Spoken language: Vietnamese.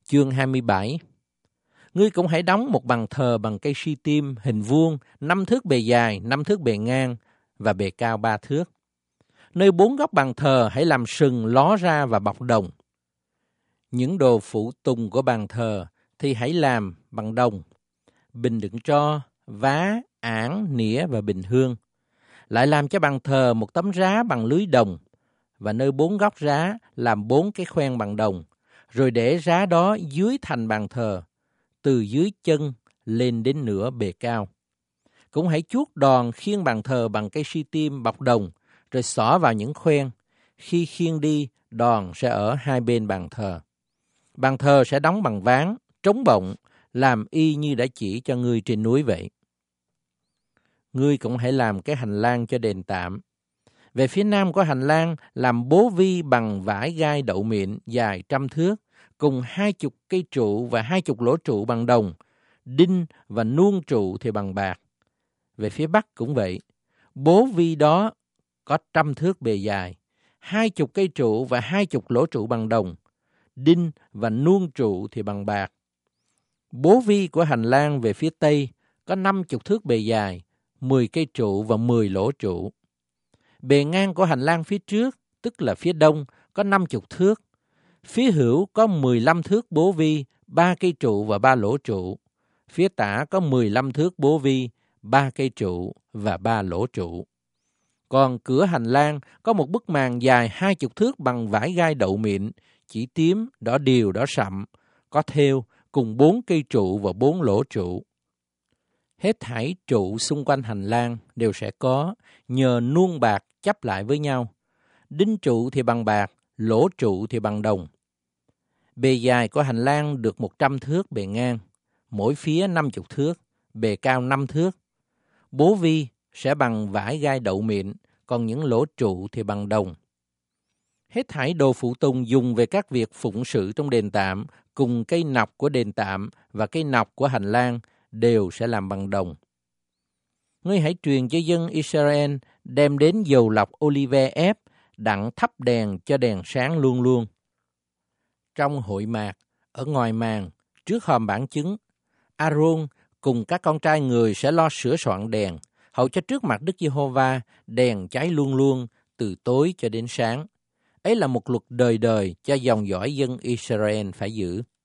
Chương 27. Ngươi cũng hãy đóng một bàn thờ bằng cây si tim hình vuông, 5 thước bề dài, 5 thước bề ngang và bề cao 3 thước. Nơi 4 góc bàn thờ hãy làm sừng ló ra và bọc đồng. Những đồ phụ tùng của bàn thờ thì hãy làm bằng đồng: bình đựng tro, vá, ảng, nĩa và bình hương. Lại làm cho bàn thờ một tấm rá bằng lưới đồng, và nơi 4 góc rá làm 4 cái khoen bằng đồng, rồi để rá đó dưới thành bàn thờ, từ dưới chân lên đến nửa bề cao. Cũng hãy chuốt đòn khiêng bàn thờ bằng cây si tim bọc đồng, rồi xỏ vào những khoen. Khi khiêng đi, đòn sẽ ở hai bên bàn thờ. Bàn thờ sẽ đóng bằng ván, trống bọng, làm y như đã chỉ cho ngươi trên núi vậy. Ngươi cũng hãy làm cái hành lang cho đền tạm. Về phía nam của hành lang làm bố vi bằng vải gai đậu mịn dài 100 thước, cùng 20 cây trụ và 20 lỗ trụ bằng đồng, đinh và nuông trụ thì bằng bạc. Về phía bắc cũng vậy, bố vi đó có 100 thước bề dài, 20 cây trụ và 20 lỗ trụ bằng đồng, đinh và nuông trụ thì bằng bạc. Bố vi của hành lang về phía tây có 50 thước bề dài, 10 cây trụ và 10 lỗ trụ. Bề ngang của hành lang phía trước, tức là phía đông, có 50 thước. Phía hữu có 15 thước bố vi, 3 cây trụ và 3 lỗ trụ. Phía tả có 15 thước bố vi, 3 cây trụ và 3 lỗ trụ. Còn cửa hành lang có một bức màn dài 20 thước bằng vải gai đậu mịn, chỉ tím, đỏ điều, đỏ sậm, có thêu, cùng 4 cây trụ và 4 lỗ trụ. Hết thảy trụ xung quanh hành lang đều sẽ có, nhờ nuông bạc chắp lại với nhau. Đinh trụ thì bằng bạc, lỗ trụ thì bằng đồng. Bề dài của hành lang được 100 thước bề ngang, mỗi phía 50 thước, bề cao 5 thước. Bố vi sẽ bằng vải gai đậu mịn, còn những lỗ trụ thì bằng đồng. Hết thảy đồ phụ tùng dùng về các việc phụng sự trong đền tạm, cùng cây nọc của đền tạm và cây nọc của hành lang đều sẽ làm bằng đồng. Ngươi hãy truyền cho dân Israel đem đến dầu lọc olive ép, đặng thắp đèn cho đèn sáng luôn luôn. Trong hội mạc, ở ngoài màn, trước hòm bản chứng, Aaron cùng các con trai người sẽ lo sửa soạn đèn, hầu cho trước mặt Đức Giê-hô-va đèn cháy luôn luôn từ tối cho đến sáng. Ấy là một luật đời đời cho dòng dõi dân Israel phải giữ.